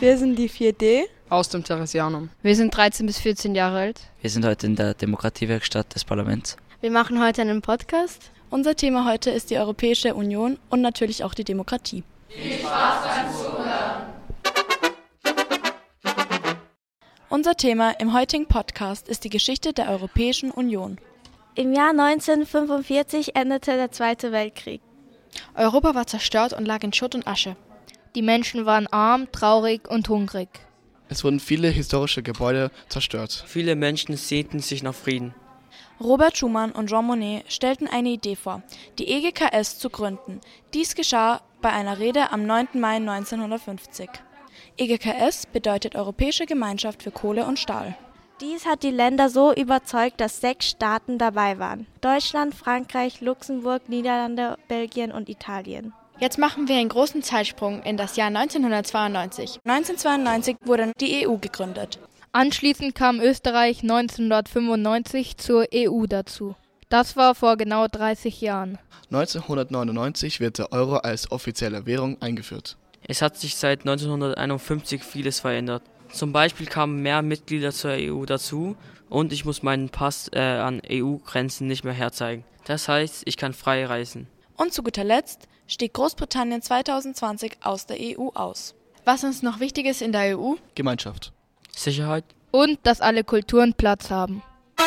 Wir sind die 4D aus dem Theresianum. Wir sind 13 bis 14 Jahre alt. Wir sind heute in der Demokratiewerkstatt des Parlaments. Wir machen heute einen Podcast. Unser Thema heute ist die Europäische Union und natürlich auch die Demokratie. Viel Spaß beim Zuhören! Unser Thema im heutigen Podcast ist die Geschichte der Europäischen Union. Im Jahr 1945 endete der Zweite Weltkrieg. Europa war zerstört und lag in Schutt und Asche. Die Menschen waren arm, traurig und hungrig. Es wurden viele historische Gebäude zerstört. Viele Menschen sehnten sich nach Frieden. Robert Schuman und Jean Monnet stellten eine Idee vor, die EGKS zu gründen. Dies geschah bei einer Rede am 9. Mai 1950. EGKS bedeutet Europäische Gemeinschaft für Kohle und Stahl. Dies hat die Länder so überzeugt, dass 6 Staaten dabei waren. Deutschland, Frankreich, Luxemburg, Niederlande, Belgien und Italien. Jetzt machen wir einen großen Zeitsprung in das Jahr 1992. 1992 wurde die EU gegründet. Anschließend kam Österreich 1995 zur EU dazu. Das war vor genau 30 Jahren. 1999 wird der Euro als offizielle Währung eingeführt. Es hat sich seit 1951 vieles verändert. Zum Beispiel kamen mehr Mitglieder zur EU dazu und ich muss meinen Pass an EU-Grenzen nicht mehr herzeigen. Das heißt, ich kann frei reisen. Und zu guter Letzt stieg Großbritannien 2020 aus der EU aus. Was uns noch wichtig ist in der EU? Gemeinschaft. Sicherheit. Und dass alle Kulturen Platz haben.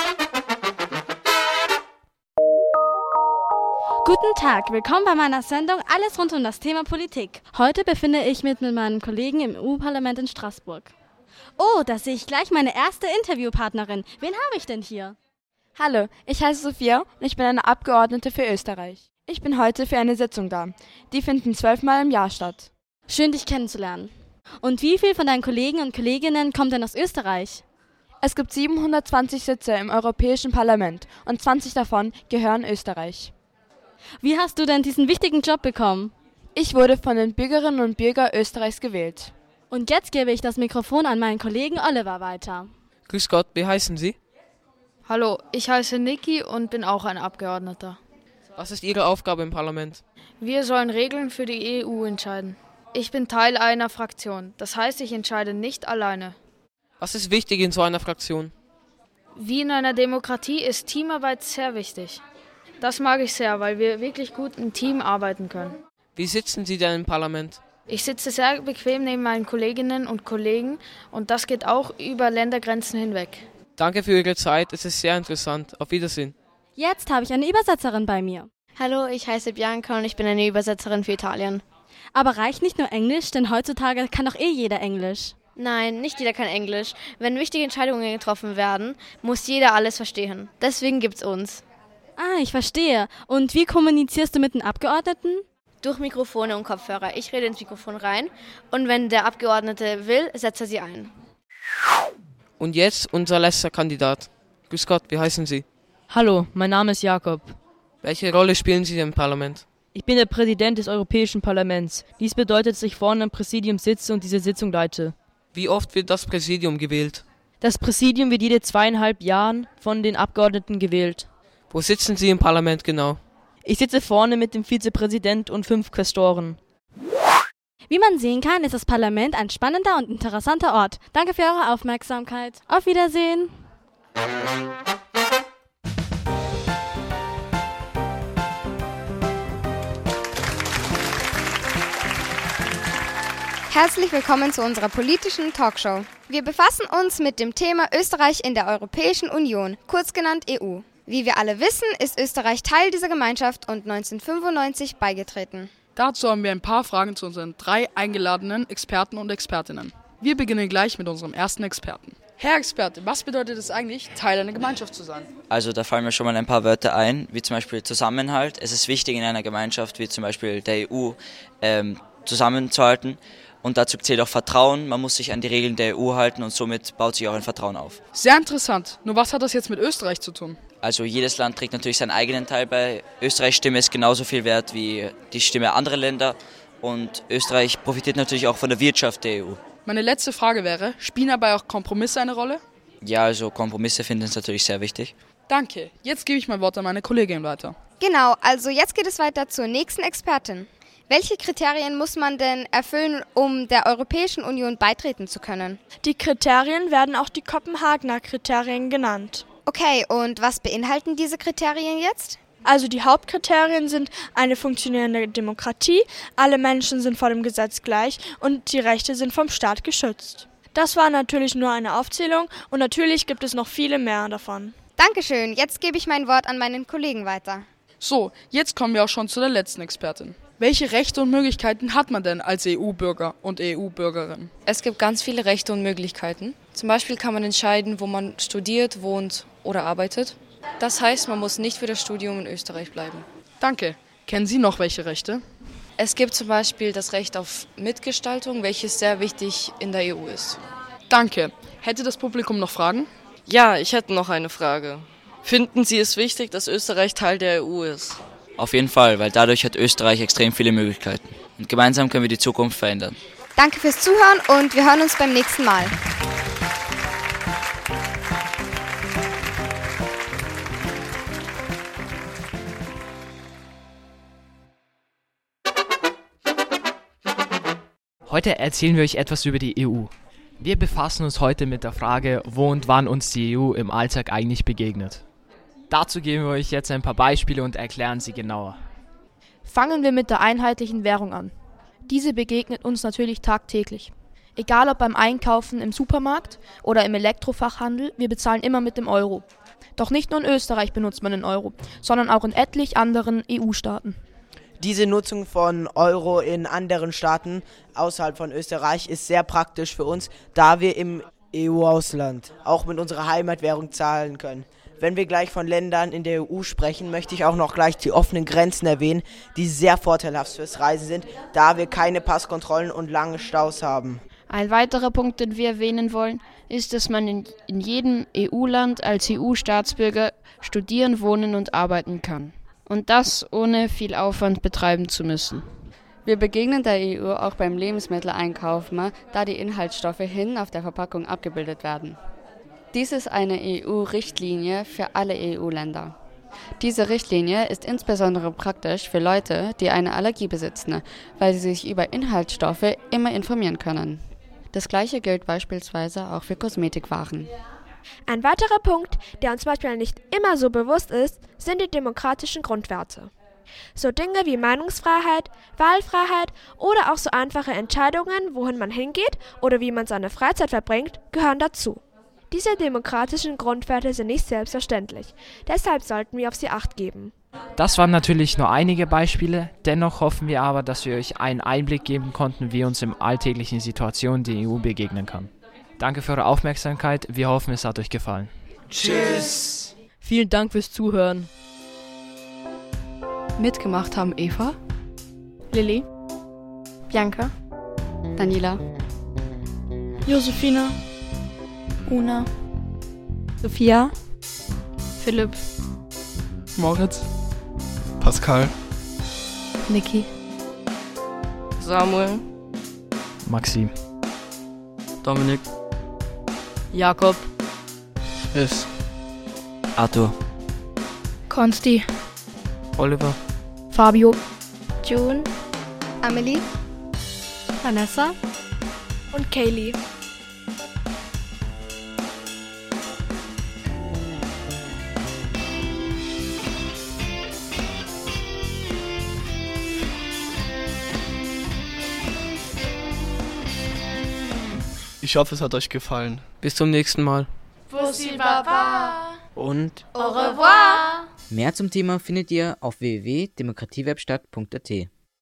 Guten Tag, willkommen bei meiner Sendung Alles rund um das Thema Politik. Heute befinde ich mich mit meinem Kollegen im EU-Parlament in Straßburg. Oh, da sehe ich gleich meine erste Interviewpartnerin. Wen habe ich denn hier? Hallo, ich heiße Sophia und ich bin eine Abgeordnete für Österreich. Ich bin heute für eine Sitzung da. Die finden 12-mal im Jahr statt. Schön, dich kennenzulernen. Und wie viel von deinen Kollegen und Kolleginnen kommt denn aus Österreich? Es gibt 720 Sitze im Europäischen Parlament und 20 davon gehören Österreich. Wie hast du denn diesen wichtigen Job bekommen? Ich wurde von den Bürgerinnen und Bürgern Österreichs gewählt. Und jetzt gebe ich das Mikrofon an meinen Kollegen Oliver weiter. Grüß Gott, wie heißen Sie? Hallo, ich heiße Niki und bin auch ein Abgeordneter. Was ist Ihre Aufgabe im Parlament? Wir sollen Regeln für die EU entscheiden. Ich bin Teil einer Fraktion, das heißt, ich entscheide nicht alleine. Was ist wichtig in so einer Fraktion? Wie in einer Demokratie ist Teamarbeit sehr wichtig. Das mag ich sehr, weil wir wirklich gut im Team arbeiten können. Wie sitzen Sie denn im Parlament? Ich sitze sehr bequem neben meinen Kolleginnen und Kollegen und das geht auch über Ländergrenzen hinweg. Danke für Ihre Zeit, es ist sehr interessant. Auf Wiedersehen. Jetzt habe ich eine Übersetzerin bei mir. Hallo, ich heiße Bianca und ich bin eine Übersetzerin für Italien. Aber reicht nicht nur Englisch, denn heutzutage kann doch jeder Englisch. Nein, nicht jeder kann Englisch. Wenn wichtige Entscheidungen getroffen werden, muss jeder alles verstehen. Deswegen gibt's uns. Ah, ich verstehe. Und wie kommunizierst du mit den Abgeordneten? Durch Mikrofone und Kopfhörer. Ich rede ins Mikrofon rein und wenn der Abgeordnete will, setzt er sie ein. Und jetzt unser letzter Kandidat. Grüß Gott, wie heißen Sie? Hallo, mein Name ist Jakob. Welche Rolle spielen Sie im Parlament? Ich bin der Präsident des Europäischen Parlaments. Dies bedeutet, dass ich vorne im Präsidium sitze und diese Sitzung leite. Wie oft wird das Präsidium gewählt? Das Präsidium wird jede 2,5 Jahren von den Abgeordneten gewählt. Wo sitzen Sie im Parlament genau? Ich sitze vorne mit dem Vizepräsident und 5 Quästoren. Wie man sehen kann, ist das Parlament ein spannender und interessanter Ort. Danke für eure Aufmerksamkeit. Auf Wiedersehen. Herzlich willkommen zu unserer politischen Talkshow. Wir befassen uns mit dem Thema Österreich in der Europäischen Union, kurz genannt EU. Wie wir alle wissen, ist Österreich Teil dieser Gemeinschaft und 1995 beigetreten. Dazu haben wir ein paar Fragen zu unseren 3 eingeladenen Experten und Expertinnen. Wir beginnen gleich mit unserem ersten Experten. Herr Experte, was bedeutet es eigentlich, Teil einer Gemeinschaft zu sein? Also da fallen mir schon mal ein paar Wörter ein, wie zum Beispiel Zusammenhalt. Es ist wichtig in einer Gemeinschaft wie zum Beispiel der EU zusammenzuhalten. Und dazu zählt auch Vertrauen. Man muss sich an die Regeln der EU halten und somit baut sich auch ein Vertrauen auf. Sehr interessant. Nur was hat das jetzt mit Österreich zu tun? Also jedes Land trägt natürlich seinen eigenen Teil bei. Österreichs Stimme ist genauso viel wert wie die Stimme anderer Länder. Und Österreich profitiert natürlich auch von der Wirtschaft der EU. Meine letzte Frage wäre, spielen dabei auch Kompromisse eine Rolle? Ja, also Kompromisse finden es natürlich sehr wichtig. Danke. Jetzt gebe ich mein Wort an meine Kollegin weiter. Genau, also jetzt geht es weiter zur nächsten Expertin. Welche Kriterien muss man denn erfüllen, um der Europäischen Union beitreten zu können? Die Kriterien werden auch die Kopenhagener Kriterien genannt. Okay, und was beinhalten diese Kriterien jetzt? Also die Hauptkriterien sind eine funktionierende Demokratie, alle Menschen sind vor dem Gesetz gleich und die Rechte sind vom Staat geschützt. Das war natürlich nur eine Aufzählung und natürlich gibt es noch viele mehr davon. Dankeschön, jetzt gebe ich mein Wort an meinen Kollegen weiter. So, jetzt kommen wir auch schon zu der letzten Expertin. Welche Rechte und Möglichkeiten hat man denn als EU-Bürger und EU-Bürgerin? Es gibt ganz viele Rechte und Möglichkeiten. Zum Beispiel kann man entscheiden, wo man studiert, wohnt oder arbeitet. Das heißt, man muss nicht für das Studium in Österreich bleiben. Danke. Kennen Sie noch welche Rechte? Es gibt zum Beispiel das Recht auf Mitgestaltung, welches sehr wichtig in der EU ist. Danke. Hätte das Publikum noch Fragen? Ja, ich hätte noch eine Frage. Finden Sie es wichtig, dass Österreich Teil der EU ist? Auf jeden Fall, weil dadurch hat Österreich extrem viele Möglichkeiten. Und gemeinsam können wir die Zukunft verändern. Danke fürs Zuhören und wir hören uns beim nächsten Mal. Heute erzählen wir euch etwas über die EU. Wir befassen uns heute mit der Frage, wo und wann uns die EU im Alltag eigentlich begegnet. Dazu geben wir euch jetzt ein paar Beispiele und erklären sie genauer. Fangen wir mit der einheitlichen Währung an. Diese begegnet uns natürlich tagtäglich. Egal ob beim Einkaufen im Supermarkt oder im Elektrofachhandel, wir bezahlen immer mit dem Euro. Doch nicht nur in Österreich benutzt man den Euro, sondern auch in etlich anderen EU-Staaten. Diese Nutzung von Euro in anderen Staaten außerhalb von Österreich ist sehr praktisch für uns, da wir im EU-Ausland auch mit unserer Heimatwährung zahlen können. Wenn wir gleich von Ländern in der EU sprechen, möchte ich auch noch gleich die offenen Grenzen erwähnen, die sehr vorteilhaft fürs Reisen sind, da wir keine Passkontrollen und lange Staus haben. Ein weiterer Punkt, den wir erwähnen wollen, ist, dass man in jedem EU-Land als EU-Staatsbürger studieren, wohnen und arbeiten kann. Und das ohne viel Aufwand betreiben zu müssen. Wir begegnen der EU auch beim Lebensmitteleinkaufen, da die Inhaltsstoffe hinten auf der Verpackung abgebildet werden. Dies ist eine EU-Richtlinie für alle EU-Länder. Diese Richtlinie ist insbesondere praktisch für Leute, die eine Allergie besitzen, weil sie sich über Inhaltsstoffe immer informieren können. Das Gleiche gilt beispielsweise auch für Kosmetikwaren. Ein weiterer Punkt, der uns manchmal nicht immer so bewusst ist, sind die demokratischen Grundwerte. So Dinge wie Meinungsfreiheit, Wahlfreiheit oder auch so einfache Entscheidungen, wohin man hingeht oder wie man seine Freizeit verbringt, gehören dazu. Diese demokratischen Grundwerte sind nicht selbstverständlich, deshalb sollten wir auf sie Acht geben. Das waren natürlich nur einige Beispiele, dennoch hoffen wir aber, dass wir euch einen Einblick geben konnten, wie uns im alltäglichen Situationen die EU begegnen kann. Danke für eure Aufmerksamkeit, wir hoffen, es hat euch gefallen. Tschüss! Vielen Dank fürs Zuhören. Mitgemacht haben Eva, Lilly, Bianca, Daniela, Josephine, Una, Sophia, Philipp, Moritz, Pascal, Niki, Samuel, Maxim, Dominik, Jakob, Chris, Arthur, Konsti, Oliver, Fabio, June, Amelie, Vanessa und Kaylee. Ich hoffe, es hat euch gefallen. Bis zum nächsten Mal. Bussi Baba und au revoir. Mehr zum Thema findet ihr auf www.demokratiewebstadt.at.